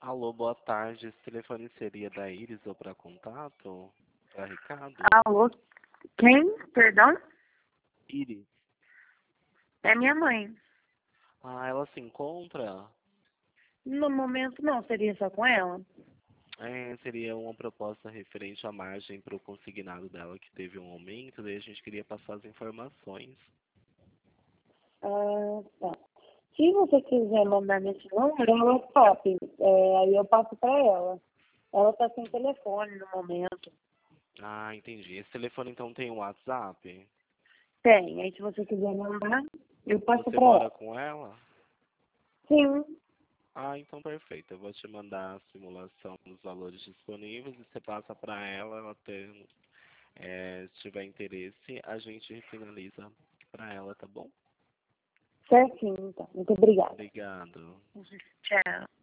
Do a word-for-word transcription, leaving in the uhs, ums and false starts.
Alô, boa tarde. Esse telefone seria da Iris ou para contato? Para Ricardo? Alô? Quem? Perdão? Iris. É minha mãe. Ah, ela se encontra? No momento não, seria só com ela? É, seria uma proposta referente à margem para o consignado dela, que teve um aumento, daí a gente queria passar as informações. Ah, tá. Se você quiser mandar nesse número, é um WhatsApp. É, aí eu passo para ela. Ela está sem telefone no momento. Ah, entendi. Esse telefone então tem um WhatsApp? Tem. Aí se você quiser mandar, eu passo Você para mora ela. com ela? Sim. Ah, então perfeito. Eu vou te mandar a simulação dos valores disponíveis e você passa para ela, ela ter, é, se tiver interesse, a gente finaliza para ela, tá bom? Certinho, então. Muito obrigada. Obrigado. Tchau.